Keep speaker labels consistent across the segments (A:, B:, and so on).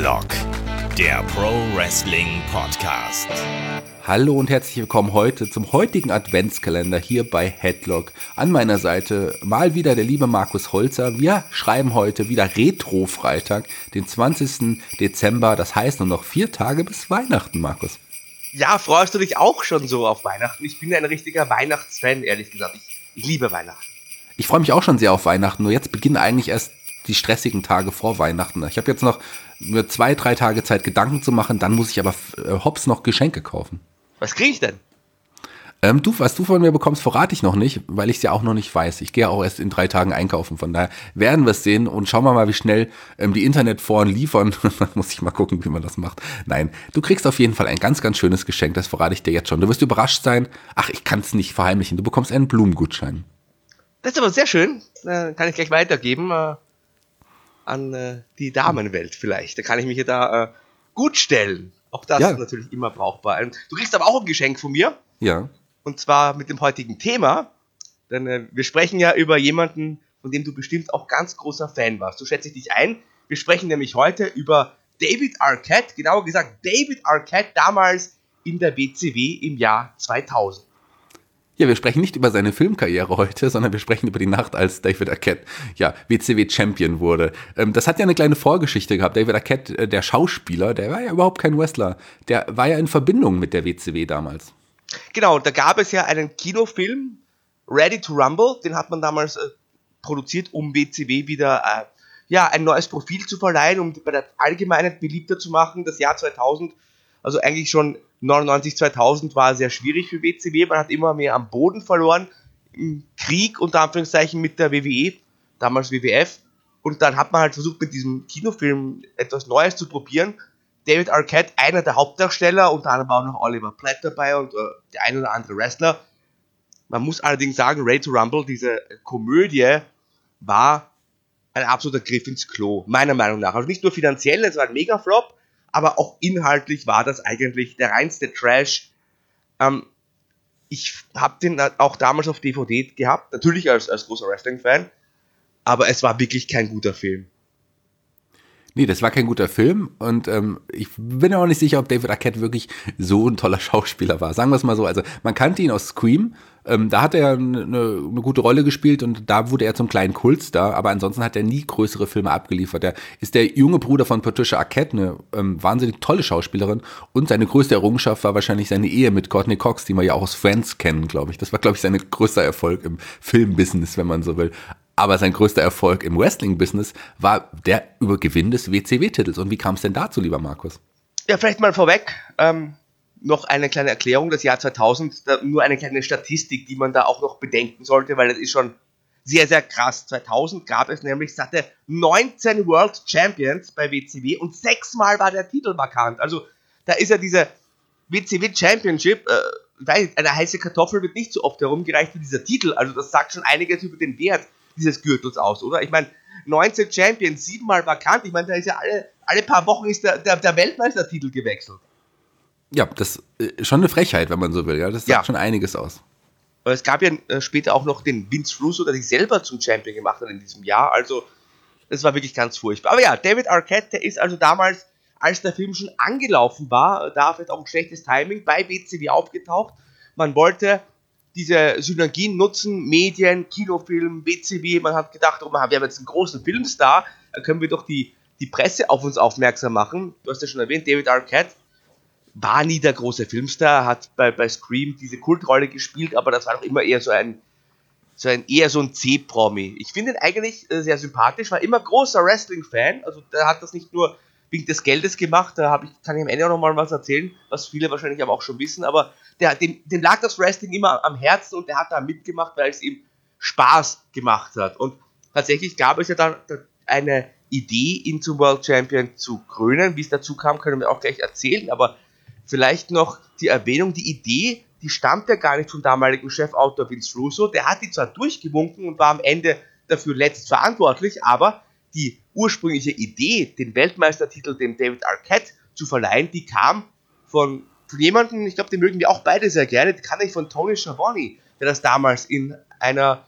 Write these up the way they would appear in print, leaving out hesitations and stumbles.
A: Headlock, der Pro Wrestling Podcast.
B: Hallo und herzlich willkommen heute zum heutigen Adventskalender hier bei Headlock. An meiner Seite mal wieder der liebe Markus Holzer. Wir schreiben heute wieder Retro-Freitag, den 20. Dezember. Das heißt nur noch 4 Tage bis Weihnachten, Markus.
C: Ja, freust du dich auch schon so auf Weihnachten? Ich bin ja ein richtiger Weihnachtsfan, ehrlich gesagt. Ich liebe Weihnachten.
B: Ich freue mich auch schon sehr auf Weihnachten, nur jetzt beginnen eigentlich erst die stressigen Tage vor Weihnachten. Ich habe jetzt noch nur 2-3 Tage Zeit, Gedanken zu machen, dann muss ich aber hops noch Geschenke kaufen.
C: Was kriege ich denn?
B: Was du von mir bekommst, verrate ich noch nicht, weil ich es ja auch noch nicht weiß. Ich gehe auch erst in 3 Tagen einkaufen, von daher werden wir es sehen und schauen wir mal, wie schnell die Internetforen liefern. Dann muss ich mal gucken, wie man das macht. Nein, du kriegst auf jeden Fall ein ganz, ganz schönes Geschenk, das verrate ich dir jetzt schon. Du wirst überrascht sein. Ach, ich kann es nicht verheimlichen, du bekommst einen Blumengutschein.
C: Das ist aber sehr schön. Kann ich gleich weitergeben an die Damenwelt vielleicht. Da kann ich mich ja da gut stellen. Auch das ist natürlich immer brauchbar. Du kriegst aber auch ein Geschenk von mir.
B: Ja.
C: Und zwar mit dem heutigen Thema. Denn wir sprechen ja über jemanden, von dem du bestimmt auch ganz großer Fan warst. So schätze ich dich ein. Wir sprechen nämlich heute über David Arquette. Genauer gesagt David Arquette damals in der WCW im Jahr 2000.
B: Ja, wir sprechen nicht über seine Filmkarriere heute, sondern wir sprechen über die Nacht, als David Arquette, WCW-Champion wurde. Das hat ja eine kleine Vorgeschichte gehabt. David Arquette, der Schauspieler, der war ja überhaupt kein Wrestler. Der war ja in Verbindung mit der WCW damals.
C: Genau, da gab es ja einen Kinofilm, Ready to Rumble, den hat man damals produziert, um WCW wieder ein neues Profil zu verleihen, um bei der Allgemeinheit beliebter zu machen. Das Jahr 2000, also eigentlich schon 99, 2000 war sehr schwierig für WCW, man hat immer mehr am Boden verloren, im Krieg unter Anführungszeichen mit der WWE, damals WWF, und dann hat man halt versucht mit diesem Kinofilm etwas Neues zu probieren. David Arquette, einer der Hauptdarsteller, unter anderem war auch noch Oliver Platt dabei und der ein oder andere Wrestler. Man muss allerdings sagen, Ready to Rumble, diese Komödie, war ein absoluter Griff ins Klo, meiner Meinung nach. Also nicht nur finanziell, es war ein Mega-Flop, aber auch inhaltlich war das eigentlich der reinste Trash. Ich habe den auch damals auf DVD gehabt, natürlich als großer Wrestling-Fan, aber es war wirklich kein guter Film.
B: Nee, das war kein guter Film und ich bin auch nicht sicher, ob David Arquette wirklich so ein toller Schauspieler war. Sagen wir es mal so, also man kannte ihn aus Scream, da hat er eine gute Rolle gespielt und da wurde er zum kleinen Kultstar, aber ansonsten hat er nie größere Filme abgeliefert. Er ist der junge Bruder von Patricia Arquette, eine wahnsinnig tolle Schauspielerin, und seine größte Errungenschaft war wahrscheinlich seine Ehe mit Courtney Cox, die wir ja auch aus Friends kennen, glaube ich. Das war, glaube ich, sein größter Erfolg im Filmbusiness, wenn man so will. Aber sein größter Erfolg im Wrestling-Business war der Übergewinn des WCW-Titels. Und wie kam es denn dazu, lieber Markus?
C: Ja, vielleicht mal vorweg, noch eine kleine Erklärung, das Jahr 2000, nur eine kleine Statistik, die man da auch noch bedenken sollte, weil das ist schon sehr, sehr krass. 2000 gab es nämlich satte 19 World Champions bei WCW und 6-mal war der Titel vakant. Also da ist ja diese WCW Championship, eine heiße Kartoffel wird nicht so oft herumgereicht wie dieser Titel. Also das sagt schon einiges über den Wert dieses Gürtels aus, oder? Ich meine, 19 Champions, 7-mal vakant. Ich meine, da ist ja alle paar Wochen ist der Weltmeistertitel gewechselt.
B: Ja, das ist schon eine Frechheit, wenn man so will. Ja, das sagt schon einiges aus.
C: Und es gab ja später auch noch den Vince Russo, der sich selber zum Champion gemacht hat in diesem Jahr. Also, das war wirklich ganz furchtbar. Aber ja, David Arquette, der ist also damals, als der Film schon angelaufen war, da vielleicht auch ein schlechtes Timing, bei WCW aufgetaucht. Man wollte diese Synergien nutzen, Medien, Kinofilm, WCW. Man hat gedacht, wir haben jetzt einen großen Filmstar, da können wir doch die Presse auf uns aufmerksam machen. Du hast ja schon erwähnt, David Arquette war nie der große Filmstar, hat bei Scream diese Kultrolle gespielt, aber das war doch immer eher so ein C-Promi. Ich finde ihn eigentlich sehr sympathisch, war immer großer Wrestling-Fan, also der hat das nicht nur wegen des Geldes gemacht, kann ich am Ende auch noch mal was erzählen, was viele wahrscheinlich aber auch schon wissen, aber dem lag das Wrestling immer am Herzen und der hat da mitgemacht, weil es ihm Spaß gemacht hat. Und tatsächlich gab es ja dann eine Idee, ihn zum World Champion zu krönen. Wie es dazu kam, können wir auch gleich erzählen, aber vielleicht noch die Erwähnung, die Idee, die stammt ja gar nicht vom damaligen Chefautor Vince Russo, der hat die zwar durchgewunken und war am Ende dafür letzt verantwortlich, aber die ursprüngliche Idee, den Weltmeistertitel dem David Arquette zu verleihen, die kam von jemandem, ich glaube, den mögen wir auch beide sehr gerne, die kann ich von Tony Schiavone, der das damals in einer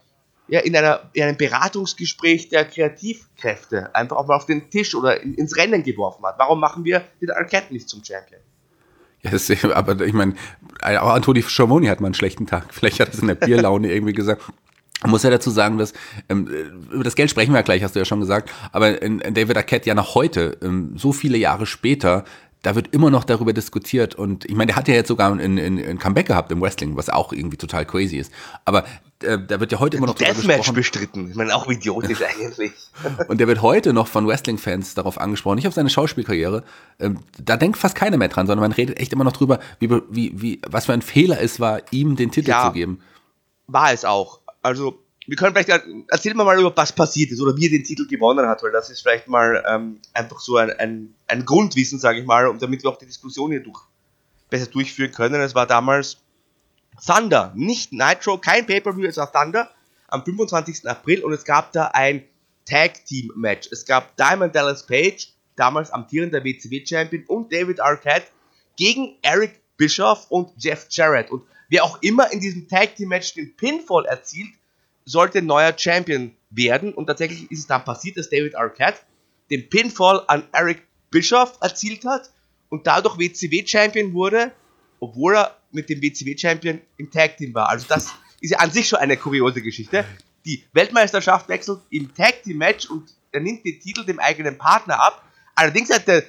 C: ja, in einem Beratungsgespräch der Kreativkräfte einfach auch mal auf den Tisch oder ins Rennen geworfen hat. Warum machen wir den Arquette nicht zum Champion?
B: Ja, aber ich meine, auch Anthony Schiavone hat mal einen schlechten Tag. Vielleicht hat er es in der Bierlaune irgendwie gesagt. Man muss ja dazu sagen, dass über das Geld sprechen wir ja gleich, hast du ja schon gesagt, aber David Arquette ja noch heute, so viele Jahre später, da wird immer noch darüber diskutiert und ich meine, der hat ja jetzt sogar ein Comeback gehabt im Wrestling, was auch irgendwie total crazy ist, aber da wird ja heute immer noch
C: darüber gesprochen. Deathmatch bestritten, ich meine, auch idiotisch eigentlich.
B: Und der wird heute noch von Wrestling-Fans darauf angesprochen, nicht auf seine Schauspielkarriere, da denkt fast keiner mehr dran, sondern man redet echt immer noch drüber, was für ein Fehler es war, ihm den Titel zu geben.
C: War es auch. Also, wir können vielleicht, erzählen wir mal über was passiert ist oder wie er den Titel gewonnen hat, weil das ist vielleicht mal einfach so ein Grundwissen, sage ich mal, und damit wir auch die Diskussion hier besser durchführen können. Es war damals Thunder, nicht Nitro, kein Pay-Per-View, es war Thunder am 25. April und es gab da ein Tag-Team-Match. Es gab Diamond Dallas Page, damals amtierender WCW-Champion, und David Arquette gegen Eric Bischoff und Jeff Jarrett. Und wer auch immer in diesem Tag-Team-Match den Pinfall erzielt, sollte neuer Champion werden. Und tatsächlich ist es dann passiert, dass David Arquette den Pinfall an Eric Bischoff erzielt hat und dadurch WCW-Champion wurde, obwohl er mit dem WCW-Champion im Tag-Team war. Also das ist ja an sich schon eine kuriose Geschichte. Die Weltmeisterschaft wechselt im Tag-Team-Match und er nimmt den Titel dem eigenen Partner ab. Allerdings hat der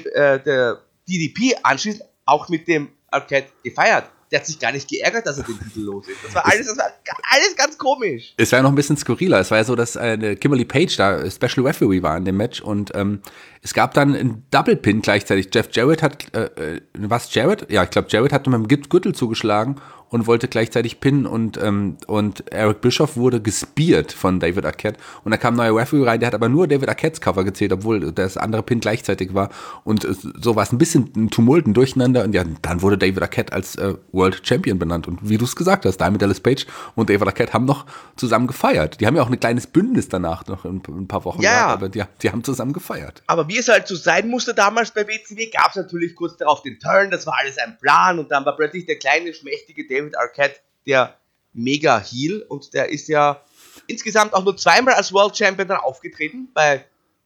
C: DDP anschließend auch mit dem Arquette gefeiert. Der hat sich gar nicht geärgert, dass er den Titel los ist. Das war alles ganz komisch.
B: Es war ja noch ein bisschen skurriler. Es war ja so, dass Kimberly Page da Special Referee war in dem Match und es gab dann einen Double Pin gleichzeitig. Jeff Jarrett hat, was Jarrett? Ja, ich glaube Jarrett hat mit dem Gürtel zugeschlagen und wollte gleichzeitig pinnen und Eric Bischoff wurde gespeart von David Arquette und da kam ein neuer Referee rein, der hat aber nur David Arquettes Cover gezählt, obwohl das andere Pin gleichzeitig war und so war es ein bisschen ein Tumult, ein Durcheinander und ja, dann wurde David Arquette als World Champion benannt und wie du es gesagt hast, Diamond Dallas Page und David Arquette haben noch zusammen gefeiert. Die haben ja auch ein kleines Bündnis danach noch in ein paar Wochen gehabt, aber die haben zusammen gefeiert.
C: Aber wie es halt so sein musste damals bei WCW, gab es natürlich kurz darauf den Turn, das war alles ein Plan und dann war plötzlich der kleine, schmächtige David Arquette der Mega-Heel und der ist ja insgesamt auch nur zweimal als World Champion dann aufgetreten bei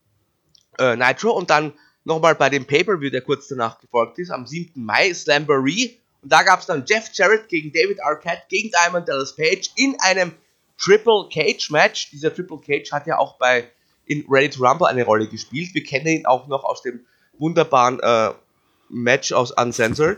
C: Nitro und dann nochmal bei dem Pay-Per-View, der kurz danach gefolgt ist, am 7. Mai, Slamboree, und da gab es dann Jeff Jarrett gegen David Arquette gegen Diamond Dallas Page in einem Triple Cage Match. Dieser Triple Cage hat ja auch in Ready to Rumble eine Rolle gespielt. Wir kennen ihn auch noch aus dem wunderbaren Match aus Uncensored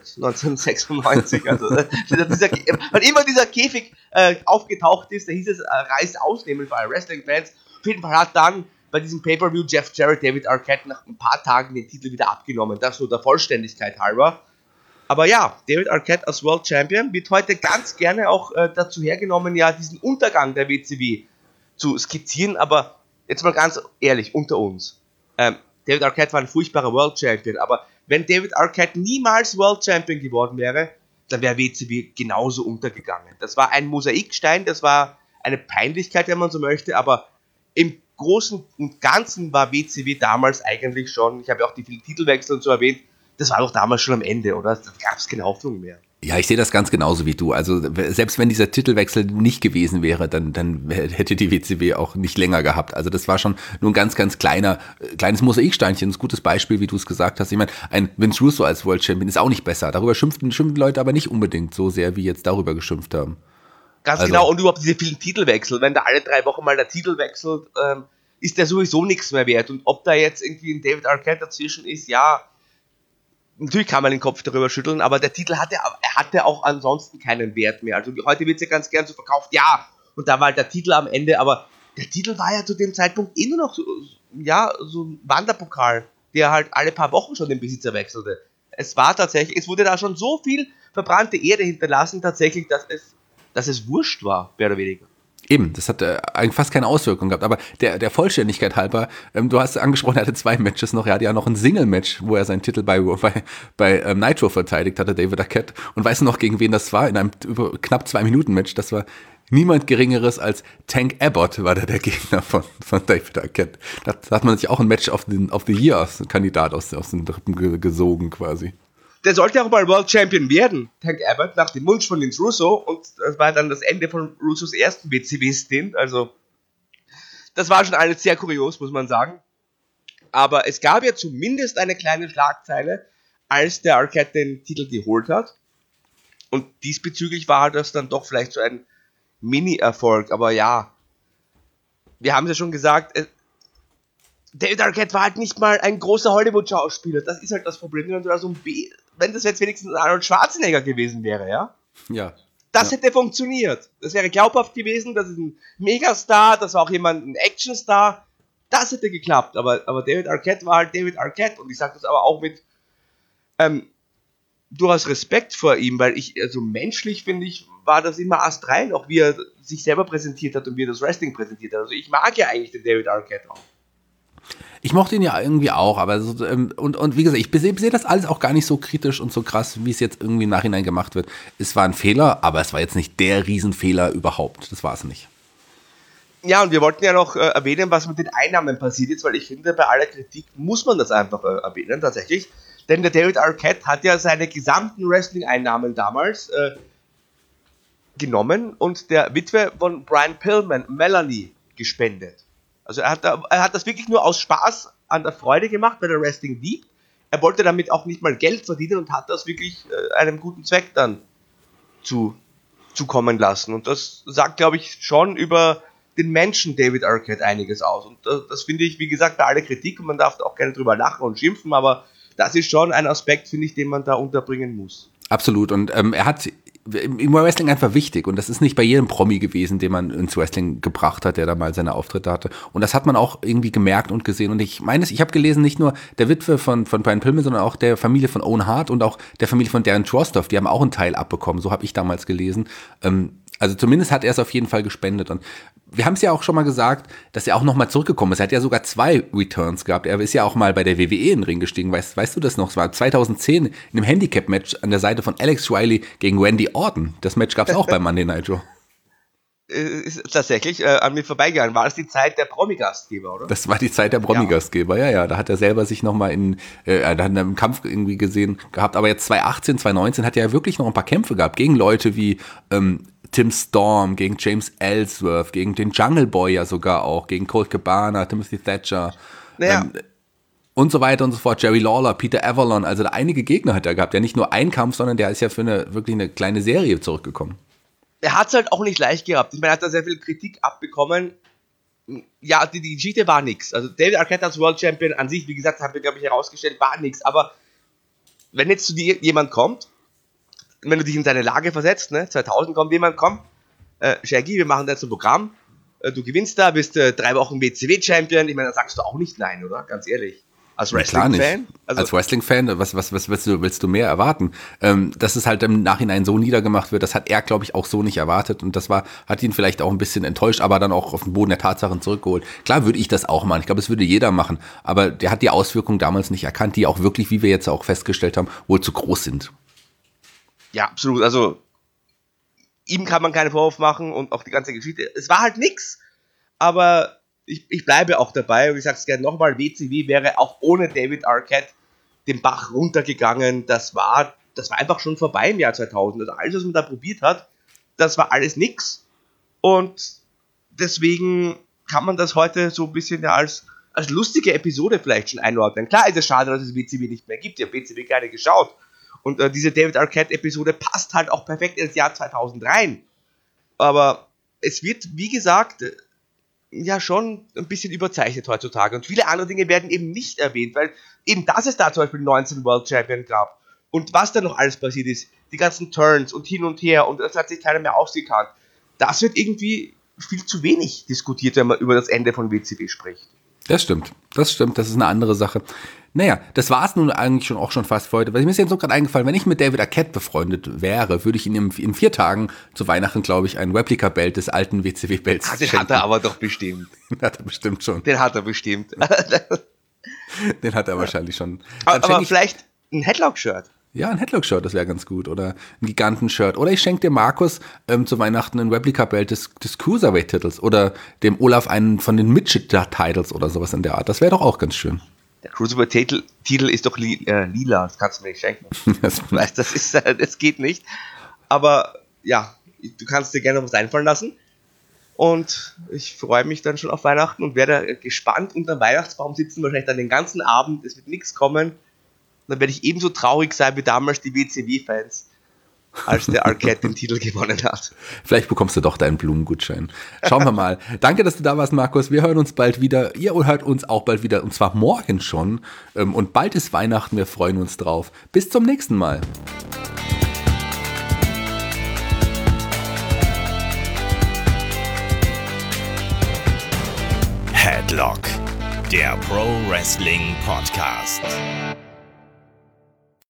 C: 1996. Also, wann immer dieser Käfig aufgetaucht ist, da hieß es Reiß ausnehmen für alle Wrestling-Fans. Auf jeden Fall hat dann bei diesem Pay-Per-View Jeff Jarrett David Arquette nach ein paar Tagen den Titel wieder abgenommen. Das nur der Vollständigkeit halber. Aber ja, David Arquette als World Champion wird heute ganz gerne auch dazu hergenommen, ja, diesen Untergang der WCW zu skizzieren. Aber jetzt mal ganz ehrlich, unter uns. David Arquette war ein furchtbarer World Champion, aber wenn David Arquette niemals World Champion geworden wäre, dann wäre WCW genauso untergegangen. Das war ein Mosaikstein, das war eine Peinlichkeit, wenn man so möchte, aber im Großen und Ganzen war WCW damals eigentlich schon, ich habe ja auch die vielen Titelwechsel und so erwähnt, das war doch damals schon am Ende, oder? Da gab es keine Hoffnung mehr.
B: Ja, ich sehe das ganz genauso wie du. Also selbst wenn dieser Titelwechsel nicht gewesen wäre, dann hätte die WCW auch nicht länger gehabt. Also das war schon nur ein ganz, ganz kleines Mosaiksteinchen. Ein gutes Beispiel, wie du es gesagt hast. Ich meine, ein Vince Russo als World Champion ist auch nicht besser. Darüber schimpfen Leute aber nicht unbedingt so sehr, wie jetzt darüber geschimpft haben.
C: Ganz genau. Und überhaupt diese vielen Titelwechsel. Wenn da alle 3 Wochen mal der Titel wechselt, ist der sowieso nichts mehr wert. Und ob da jetzt irgendwie ein David Arquette dazwischen ist, ja, natürlich kann man den Kopf darüber schütteln, aber der Titel hatte auch ansonsten keinen Wert mehr. Also heute wird es ja ganz gern so verkauft, ja, und da war halt der Titel am Ende, aber der Titel war ja zu dem Zeitpunkt nur noch so ein Wanderpokal, der halt alle paar Wochen schon den Besitzer wechselte. Es wurde da schon so viel verbrannte Erde hinterlassen, tatsächlich, dass es wurscht war, mehr oder weniger.
B: Eben, das hat eigentlich fast keine Auswirkung gehabt, aber der Vollständigkeit halber, du hast angesprochen, er hatte 2 Matches noch, er hatte ja noch ein Single-Match, wo er seinen Titel bei Nitro verteidigt hatte, David Arquette, und weißt du noch, gegen wen das war? In einem knapp 2-Minuten-Match, das war niemand Geringeres als Tank Abbott, war der Gegner von David Arquette. Da hat man sich auch ein Match of the Year Kandidat aus den Rippen gesogen quasi.
C: der sollte auch mal World Champion werden, Tank Abbott, nach dem Wunsch von Vince Russo. Und das war dann das Ende von Russos ersten WCW-Stint. Also, das war schon alles sehr kurios, muss man sagen. Aber es gab ja zumindest eine kleine Schlagzeile, als der Arquette den Titel geholt hat. Und diesbezüglich war das dann doch vielleicht so ein Mini-Erfolg. Aber ja, wir haben es ja schon gesagt, David Arquette war halt nicht mal ein großer Hollywood-Schauspieler. Das ist halt das Problem, wenn das jetzt wenigstens Arnold Schwarzenegger gewesen wäre, ja?
B: Ja.
C: Das hätte funktioniert. Das wäre glaubhaft gewesen, das ist ein Megastar, das war auch jemand, ein Actionstar. Das hätte geklappt, aber David Arquette war halt David Arquette. Und ich sage das aber auch mit durchaus Respekt vor ihm, weil also menschlich finde ich, war das immer astrein, auch wie er sich selber präsentiert hat und wie er das Wrestling präsentiert hat. Also ich mag ja eigentlich den David Arquette auch.
B: Ich mochte ihn ja irgendwie auch, aber so, und wie gesagt, ich sehe das alles auch gar nicht so kritisch und so krass, wie es jetzt irgendwie im Nachhinein gemacht wird. Es war ein Fehler, aber es war jetzt nicht der Riesenfehler überhaupt. Das war es nicht.
C: Ja, und wir wollten ja noch erwähnen, was mit den Einnahmen passiert ist, weil ich finde, bei aller Kritik muss man das einfach erwähnen, tatsächlich. Denn der David Arquette hat ja seine gesamten Wrestling-Einnahmen damals genommen und der Witwe von Brian Pillman, Melanie, gespendet. Also er hat das wirklich nur aus Spaß an der Freude gemacht, weil er Wrestling liebt. Er wollte damit auch nicht mal Geld verdienen und hat das wirklich einem guten Zweck dann zukommen lassen. Und das sagt, glaube ich, schon über den Menschen David Arquette einiges aus. Und das finde ich, wie gesagt, bei aller Kritik, und man darf da auch gerne drüber lachen und schimpfen, aber das ist schon ein Aspekt, finde ich, den man da unterbringen muss.
B: Absolut. Und er hat im Wrestling einfach wichtig. Und das ist nicht bei jedem Promi gewesen, den man ins Wrestling gebracht hat, der da mal seine Auftritte hatte. Und das hat man auch irgendwie gemerkt und gesehen. Und ich habe gelesen, nicht nur der Witwe von Brian Pillman, sondern auch der Familie von Owen Hart und auch der Familie von Darren Drozdov. Die haben auch einen Teil abbekommen. So habe ich damals gelesen. Also zumindest hat er es auf jeden Fall gespendet. Und wir haben es ja auch schon mal gesagt, dass er auch nochmal zurückgekommen ist. Er hat ja sogar 2 Returns gehabt. Er ist ja auch mal bei der WWE in den Ring gestiegen. Weißt du das noch? Es war 2010 in einem Handicap-Match an der Seite von Alex Riley gegen Randy Orton. Das Match gab es auch bei Monday Night Raw.
C: Ist tatsächlich an mir vorbeigegangen. War das die Zeit der Promi-Gastgeber, oder?
B: Das war die Zeit der Promi-Gastgeber, ja. Da hat er selber sich nochmal im Kampf irgendwie gesehen gehabt. Aber jetzt 2018, 2019 hat er ja wirklich noch ein paar Kämpfe gehabt gegen Leute wie Tim Storm, gegen James Ellsworth, gegen den Jungle Boy ja sogar auch, gegen Colt Cabana, Timothy Thatcher und so weiter und so fort. Jerry Lawler, Peter Avalon, also einige Gegner hat er gehabt. Ja, nicht nur ein Kampf, sondern der ist ja für wirklich eine kleine Serie zurückgekommen.
C: Er hat es halt auch nicht leicht gehabt. Ich meine, er hat da sehr viel Kritik abbekommen. Ja, die Geschichte war nix. Also David Arquette als World Champion an sich, wie gesagt, haben wir, glaube ich, herausgestellt, war nix. Aber wenn jetzt zu dir jemand kommt, wenn du dich in seine Lage versetzt, 2000 kommt jemand, Shaggy, wir machen da jetzt ein Programm, du gewinnst da, bist 3 Wochen WCW-Champion, ich meine, da sagst du auch nicht nein, oder? Ganz ehrlich. Als Wrestling-Fan?
B: Also als Wrestling-Fan, was willst du mehr erwarten? Dass es halt im Nachhinein so niedergemacht wird, das hat er, glaube ich, auch so nicht erwartet und hat ihn vielleicht auch ein bisschen enttäuscht, aber dann auch auf den Boden der Tatsachen zurückgeholt. Klar würde ich das auch machen, ich glaube, das würde jeder machen, aber der hat die Auswirkungen damals nicht erkannt, die auch wirklich, wie wir jetzt auch festgestellt haben, wohl zu groß sind.
C: Ja, absolut. Also, ihm kann man keinen Vorwurf machen und auch die ganze Geschichte. Es war halt nix. Aber ich bleibe auch dabei und ich sage es gerne nochmal, WCW wäre auch ohne David Arquette den Bach runtergegangen. Das war einfach schon vorbei im Jahr 2000. Also alles, was man da probiert hat, das war alles nix. Und deswegen kann man das heute so ein bisschen ja als lustige Episode vielleicht schon einordnen. Klar ist es schade, dass es WCW nicht mehr gibt. Ich habe WCW gerne geschaut. Und diese David Arquette-Episode passt halt auch perfekt ins Jahr 2000 rein. Aber es wird, wie gesagt, ja schon ein bisschen überzeichnet heutzutage. Und viele andere Dinge werden eben nicht erwähnt, weil eben, dass es da zum Beispiel 19 World Champion gab. Und was da noch alles passiert ist, die ganzen Turns und hin und her und das hat sich keiner mehr ausgekannt. Das wird irgendwie viel zu wenig diskutiert, wenn man über das Ende von WCW spricht.
B: Das stimmt, das ist eine andere Sache. Naja, das war es nun eigentlich auch schon fast für heute. Weil mir ist jetzt so gerade eingefallen, wenn ich mit David Arquette befreundet wäre, würde ich ihm in 4 Tagen zu Weihnachten, glaube ich, ein Replika-Belt des alten WCW-Belts
C: schenken. Den hat er aber doch bestimmt.
B: Den hat er bestimmt schon.
C: Den hat er bestimmt.
B: Den hat er wahrscheinlich schon.
C: Aber vielleicht ein Headlock-Shirt.
B: Ja, ein Headlock-Shirt, das wäre ganz gut. Oder ein Giganten-Shirt. Oder ich schenke dem Markus zu Weihnachten ein Replika-Belt des Cruiserweight-Titels. Oder dem Olaf einen von den Midget-Titles oder sowas in der Art. Das wäre doch auch ganz schön.
C: Der Cruiserweight-Titel ist doch lila, das kannst du mir nicht schenken. Weißt, das geht nicht. Aber ja, du kannst dir gerne was einfallen lassen. Und ich freue mich dann schon auf Weihnachten und werde gespannt unterm Weihnachtsbaum sitzen, wahrscheinlich dann den ganzen Abend, es wird nichts kommen. Und dann werde ich ebenso traurig sein wie damals die WCW-Fans, als der Arquette den Titel gewonnen hat.
B: Vielleicht bekommst du doch deinen Blumengutschein. Schauen wir mal. Danke, dass du da warst, Markus. Wir hören uns bald wieder. Ihr hört uns auch bald wieder, und zwar morgen schon. Und bald ist Weihnachten, wir freuen uns drauf. Bis zum nächsten Mal.
A: Headlock, der Pro Wrestling Podcast.